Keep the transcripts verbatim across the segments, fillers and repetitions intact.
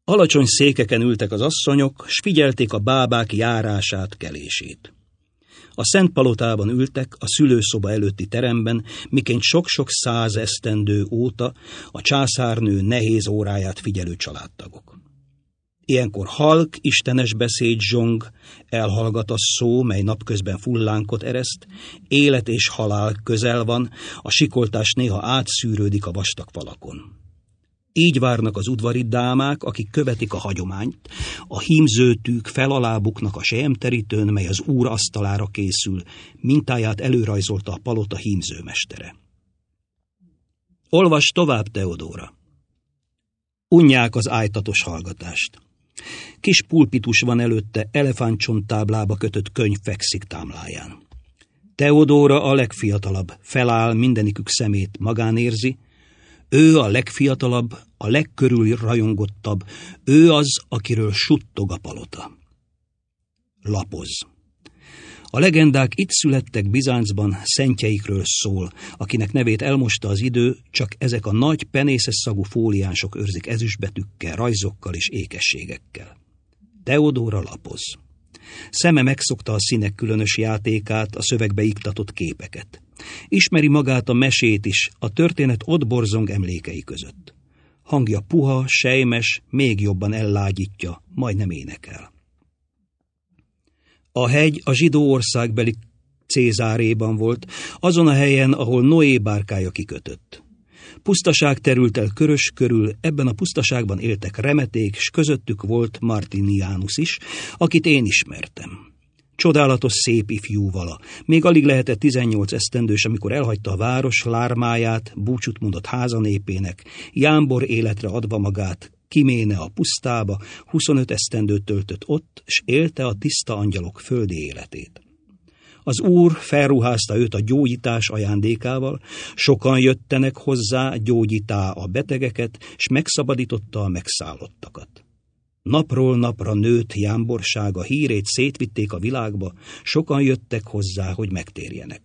Alacsony székeken ültek az asszonyok, s figyelték a bábák járását, kelését. A Szent Palotában ültek, a szülőszoba előtti teremben, miként sok-sok száz esztendő óta a császárnő nehéz óráját figyelő családtagok. Ilyenkor halk, istenes beszéd zsong, elhallgat a szó, mely napközben fullánkot ereszt, élet és halál közel van, a sikoltás néha átszűrődik a vastag falakon. Így várnak az udvari dámák, akik követik a hagyományt, a hímzőtűk felalábuknak a selyemterítőn, mely az úr asztalára készül, mintáját előrajzolta a palota hímzőmestere. Olvas tovább, Teodóra! Unják az ájtatos hallgatást. Kis pulpitus van előtte, elefántcsonttáblába kötött könyv fekszik támláján. Teodóra a legfiatalabb, feláll, mindenikük szemét magán érzi. Ő a legfiatalabb, a legkörül rajongottabb, ő az, akiről suttog a palota. Lapoz. A legendák itt születtek Bizáncban, szentjeikről szól, akinek nevét elmosta az idő, csak ezek a nagy penészes szagú fóliánsok őrzik ezüstbetűkkel, rajzokkal és ékességekkel. Teodóra lapoz. Szeme megszokta a színek különös játékát, a szövegbe iktatott képeket. Ismeri magát a mesét is, a történet ott borzong emlékei között. Hangja puha, sejmes, még jobban ellágyítja, majdnem énekel. A hegy a zsidó országbeli Cézáréban volt, azon a helyen, ahol Noé bárkája kikötött. Pusztaság terült el körös körül, ebben a pusztaságban éltek remeték, s közöttük volt Martinianus is, akit én ismertem. Csodálatos szép ifjú vala. Még alig lehetett tizennyolc esztendős, amikor elhagyta a város lármáját, búcsút mondott házanépének, jámbor életre adva magát, kiméne a pusztába, huszonöt esztendőt töltött ott, s élte a tiszta angyalok földi életét. Az úr felruházta őt a gyógyítás ajándékával, sokan jöttenek hozzá, gyógyítá a betegeket, s megszabadította a megszállottakat. Napról napra nőtt jámborsága, hírét szétvitték a világba, sokan jöttek hozzá, hogy megtérjenek.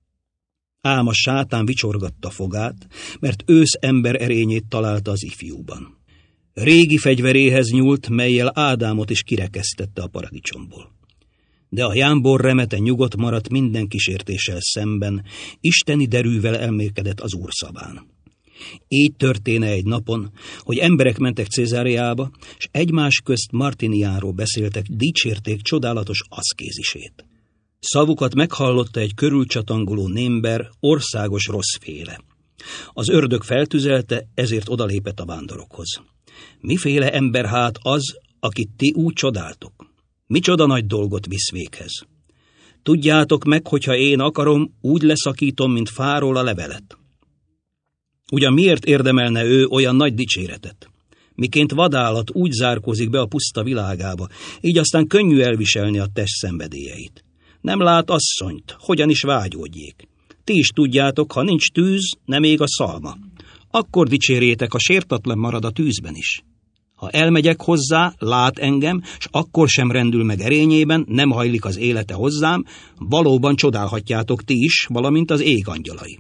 Ám a sátán vicsorgatta fogát, mert ősz ember erényét találta az ifjúban. Régi fegyveréhez nyúlt, mellyel Ádámot is kirekesztette a paradicsomból. De a jámbor remete nyugodt maradt minden kísértéssel szemben, isteni derűvel elmélkedett az úr szaván. Így történe egy napon, hogy emberek mentek Cézáreába, és egymás közt Martiniánról beszéltek, dicsérték csodálatos aszkézisét. Szavukat meghallotta egy körülcsatangoló némber, országos rosszféle. Az ördög feltüzelte, ezért odalépett a vándorokhoz. Miféle ember hát az, akit ti úgy csodáltok? Micsoda nagy dolgot visz véghez? Tudjátok meg, hogyha én akarom, úgy leszakítom, mint fáról a levelet. Ugyan miért érdemelne ő olyan nagy dicséretet? Miként vadállat úgy zárkózik be a puszta világába, így aztán könnyű elviselni a test szenvedélyeit. Nem lát asszonyt, hogyan is vágyódjék. Ti is tudjátok, ha nincs tűz, nem ég a szalma. Akkor dicsérjétek, ha sértatlan marad a tűzben is. Ha elmegyek hozzá, lát engem, s akkor sem rendül meg erényében, nem hajlik az élete hozzám, valóban csodálhatjátok ti is, valamint az ég angyalai.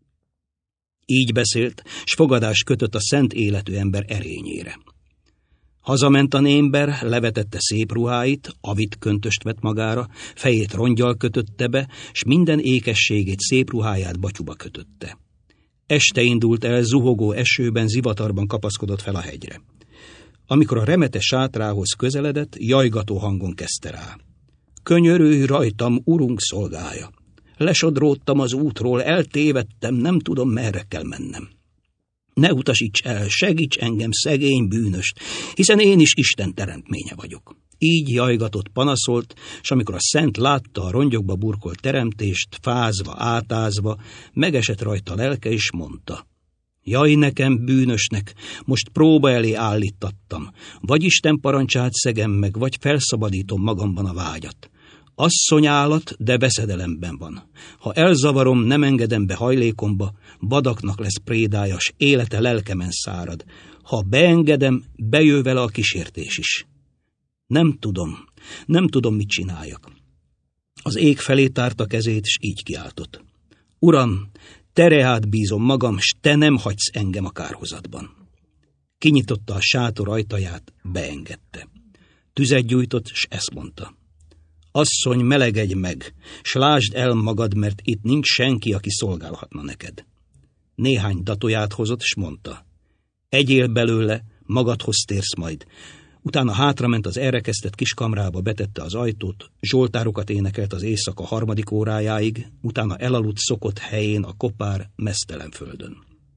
Így beszélt, s fogadást kötött a szent életű ember erényére. Hazament a némber, levetette szép ruháit, avit köntöst vett magára, fejét rongyal kötötte be, s minden ékességét, szép ruháját batyuba kötötte. Este indult el, zuhogó esőben, zivatarban kapaszkodott fel a hegyre. Amikor a remete sátrához közeledett, jajgató hangon kezdte rá. Könyörülj rajtam, urunk szolgája! Lesodródtam az útról, eltévedtem, nem tudom, merre kell mennem. Ne utasíts el, segíts engem, szegény bűnöst, hiszen én is Isten teremtménye vagyok. Így jajgatott, panaszolt, s amikor a szent látta a rongyokba burkolt teremtést, fázva, átázva, megesett rajta lelke, és mondta: Jaj nekem, bűnösnek, most próba elé állítattam, vagy Isten parancsát szegem meg, vagy felszabadítom magamban a vágyat. Asszony állat, de veszedelemben van. Ha elzavarom, nem engedem be hajlékomba, vadaknak lesz prédája, s élete lelkemen szárad. Ha beengedem, bejő vele a kísértés is. Nem tudom, nem tudom, mit csináljak. Az ég felé tárta kezét, s így kiáltott: Uram, te reád bízom magam, s te nem hagysz engem a kárhozatban. Kinyitotta a sátor ajtaját, beengedte. Tüzet gyújtott, s ezt mondta: asszony, melegedj meg, s lásd el magad, mert itt nincs senki, aki szolgálhatna neked. Néhány datóját hozott, s mondta: egyél belőle, magadhoz térsz majd. Utána hátrament az elrekesztett kis kamrába, betette az ajtót, zsoltárokat énekelt az éjszaka harmadik órájáig, utána elaludt szokott helyén a kopár, meztelen földön.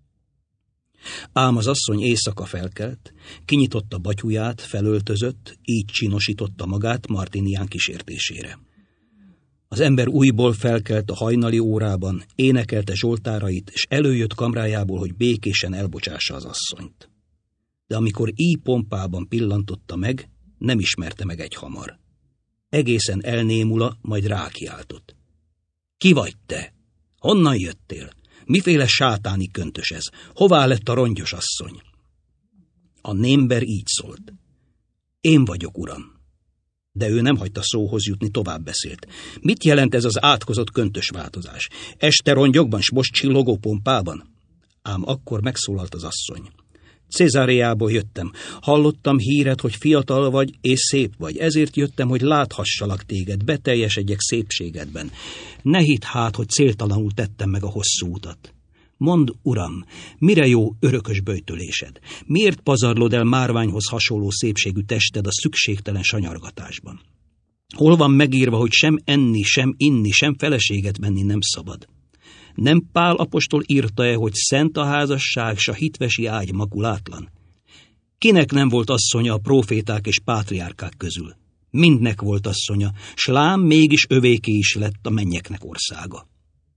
Ám az asszony éjszaka felkelt, kinyitotta batyuját, felöltözött, így csinosította magát Martinián kísértésére. Az ember újból felkelt a hajnali órában, énekelte zsoltárait, és előjött kamrájából, hogy békésen elbocsássa az asszonyt. De amikor így pompában pillantotta meg, nem ismerte meg egyhamar. Egészen elnémula, majd rákiáltott: ki vagy te? Honnan jöttél? Miféle sátáni köntös ez? Hová lett a rongyos asszony? A némber így szólt: én vagyok, uram. De ő nem hagyta szóhoz jutni, tovább beszélt. Mit jelent ez az átkozott köntös változás? Este rongyokban, s most csillogó pompában? Ám akkor megszólalt az asszony: Cesareából jöttem. Hallottam híret, hogy fiatal vagy és szép vagy. Ezért jöttem, hogy láthassalak téged, beteljesedjek szépségedben. Ne hidd hát, hogy céltalanul tettem meg a hosszú utat. Mondd, uram, mire jó örökös böjtölésed? Miért pazarlod el márványhoz hasonló szépségű tested a szükségtelen sanyargatásban? Hol van megírva, hogy sem enni, sem inni, sem feleséget venni nem szabad? Nem Pál apostol írta-e, hogy szent a házasság, s a hitvesi ágy makulátlan? Kinek nem volt asszonya a próféták és pátriárkák közül? Mindnek volt asszonya, s lám mégis övéké is lett a mennyeknek országa.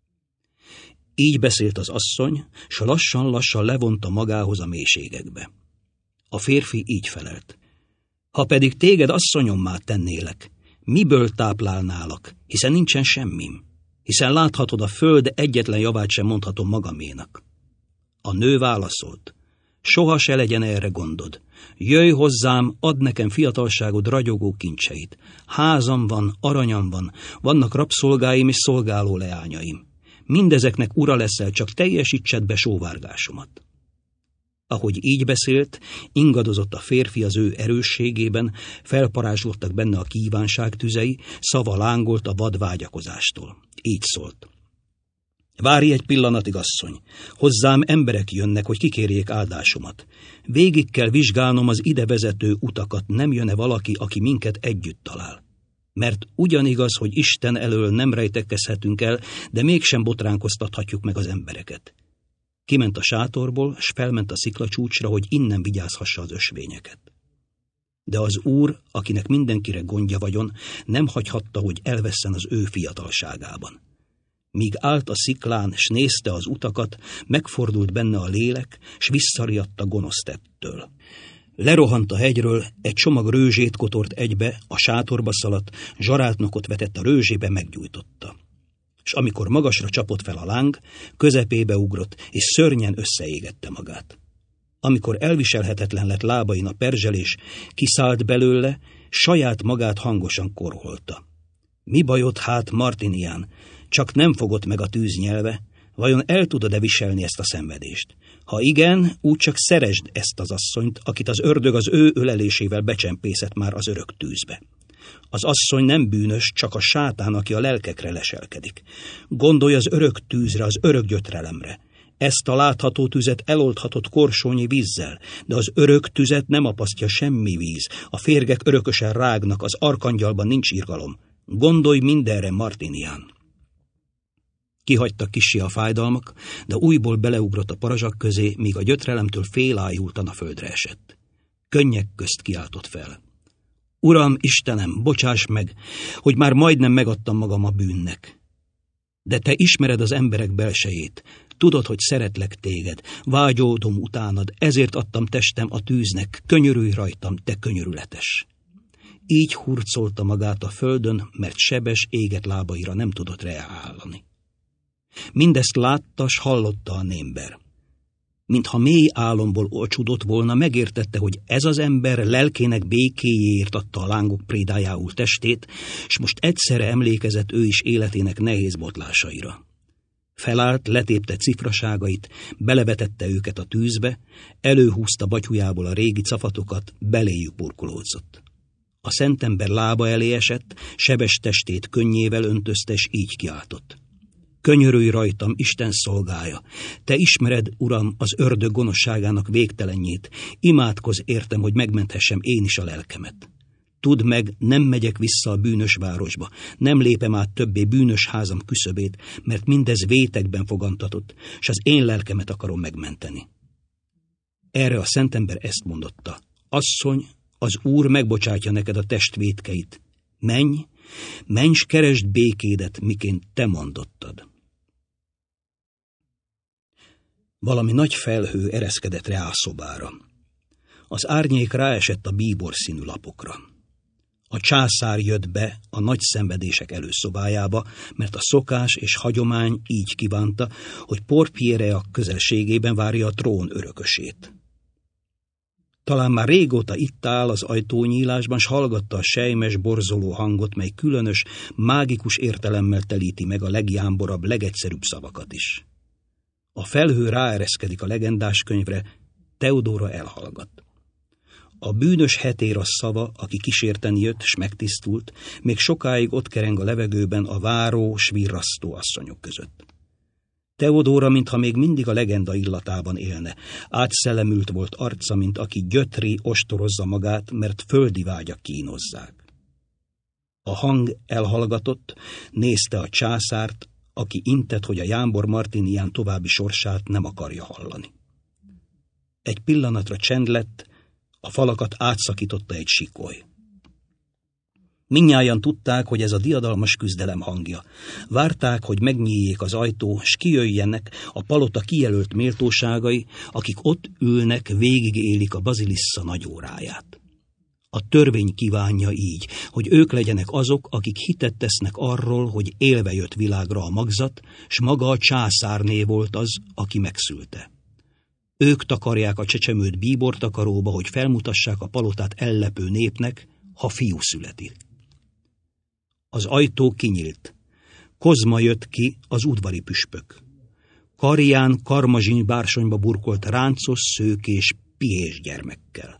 Így beszélt az asszony, s lassan-lassan levonta magához a mélységekbe. A férfi így felelt: ha pedig téged asszonyommá tennélek, miből táplálnálak, hiszen nincsen semmim? Hiszen láthatod, a föld egyetlen javát sem mondhatom magaménak. A nő válaszolt: soha se legyen erre gondod. Jöjj hozzám, add nekem fiatalságod ragyogó kincseit. Házam van, aranyam van, vannak rabszolgáim és szolgáló leányaim. Mindezeknek ura leszel, csak teljesítsed be sóvárgásomat. Ahogy így beszélt, ingadozott a férfi az ő erősségében, felparázslottak benne a kívánság tüzei, szava lángolt a vad vágyakozástól. Így szólt: várj egy pillanatig, asszony, hozzám emberek jönnek, hogy kikérjék áldásomat. Végig kell vizsgálnom az ide vezető utakat, nem jön-e valaki, aki minket együtt talál. Mert ugyanigaz, hogy Isten elől nem rejtekezhetünk el, de mégsem botránkoztathatjuk meg az embereket. Kiment a sátorból, s felment a sziklacsúcsra, hogy innen vigyázhassa az ösvényeket. De az Úr, akinek mindenkire gondja vagyon, nem hagyhatta, hogy elvesszen az ő fiatalságában. Míg állt a sziklán, s nézte az utakat, megfordult benne a lélek, s visszariadt a gonosz tettől. Lerohant a hegyről, egy csomag rőzsét kotort egybe, a sátorba szaladt, zsarátnokot vetett a rőzsébe, meggyújtotta. És amikor magasra csapott fel a láng, közepébe ugrott, és szörnyen összeégette magát. Amikor elviselhetetlen lett lábain a perzselés, kiszállt belőle, saját magát hangosan korholta. Mi bajod hát, Martinián? Csak nem fogott meg a tűz nyelve? Vajon el tudod-e viselni ezt a szenvedést? Ha igen, úgy csak szeresd ezt az asszonyt, akit az ördög az ő ölelésével becsempészett már az örök tűzbe. Az asszony nem bűnös, csak a sátán, aki a lelkekre leselkedik. Gondolj az örök tűzre, az örök gyötrelemre. Ezt a látható tüzet eloldhatott korsónyi vízzel, de az örök tüzet nem apasztja semmi víz. A férgek örökösen rágnak, az arkangyalban nincs irgalom. Gondolj mindenre, Martinián! Kihagyta kissé a fájdalmak, de újból beleugrott a parazsak közé, míg a gyötrelemtől félájultan a földre esett. Könnyek közt kiáltott fel: Uram, Istenem, bocsáss meg, hogy már majdnem megadtam magam a bűnnek. De te ismered az emberek belsejét, tudod, hogy szeretlek téged, vágyódom utánad, ezért adtam testem a tűznek, könyörülj rajtam, te könyörületes. Így hurcolta magát a földön, mert sebes, égett lábaira nem tudott reállani. Mindezt látta, s hallotta a némber. Mintha mély álomból ocsudott volna, megértette, hogy ez az ember lelkének békéjéért adta a lángok prédájául testét, s most egyszerre emlékezett ő is életének nehéz botlásaira. Felállt, letépte cifraságait, belevetette őket a tűzbe, előhúzta batyujából a régi cafatokat, beléjük burkolódzott. A szentember lába elé esett, sebes testét könnyével öntözte, és így kiáltott. Könyörülj rajtam, Isten szolgája! Te ismered, Uram, az ördög gonoszságának végtelenjét, imádkozz értem, hogy megmenthessem én is a lelkemet. Tudd meg, nem megyek vissza a bűnös városba, nem lépem át többé bűnös házam küszöbét, mert mindez vétekben fogantatott, s az én lelkemet akarom megmenteni. Erre a szentember ezt mondotta. Asszony, az Úr megbocsátja neked a test vétkeit. Menj, menj, s keresd békédet, miként te mondottad. Valami nagy felhő ereszkedett rá a szobára. Az árnyék ráesett a bíbor színű lapokra. A császár jött be a nagy szenvedések előszobájába, mert a szokás és hagyomány így kívánta, hogy Porphyrea közelségében várja a trón örökösét. Talán már régóta itt áll az ajtónyílásban, s hallgatta a sejmes, borzoló hangot, mely különös, mágikus értelemmel telíti meg a legjámborabb, legegyszerűbb szavakat is. A felhő ráereszkedik a legendás könyvre, Teodóra elhallgat. A bűnös hetér a szava, aki kísérteni jött, s megtisztult, még sokáig ott kereng a levegőben a váró, s virrasztó asszonyok között. Teodóra, mintha még mindig a legenda illatában élne, átszellemült volt arca, mint aki gyötri, ostorozza magát, mert földi vágyak kínozzák. A hang elhallgatott, nézte a császárt, aki intett, hogy a Jámbor Martinián további sorsát nem akarja hallani. Egy pillanatra csend lett, a falakat átszakította egy sikoly. Mindnyájan tudták, hogy ez a diadalmas küzdelem hangja. Várták, hogy megnyíljék az ajtó, s kijöjjenek a palota kijelölt méltóságai, akik ott ülnek, végigélik a bazilissza nagyóráját. A törvény kívánja így, hogy ők legyenek azok, akik hitet tesznek arról, hogy élve jött világra a magzat, s maga a császárné volt az, aki megszülte. Ők takarják a csecsemőt bíbortakaróba, hogy felmutassák a palotát ellepő népnek, ha fiú születik. Az ajtó kinyílt. Kozma jött ki, az udvari püspök. Karján karmazsin bársonyba burkolt ráncos, szőkés, piés gyermekkel.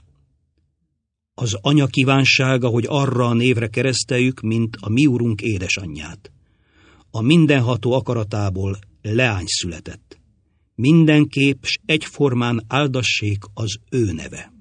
Az anya kívánsága, hogy arra a névre kereszteljük, mint a mi urunk édesanyját. A mindenható akaratából leány született. Mindenképp s egyformán áldassék az ő neve.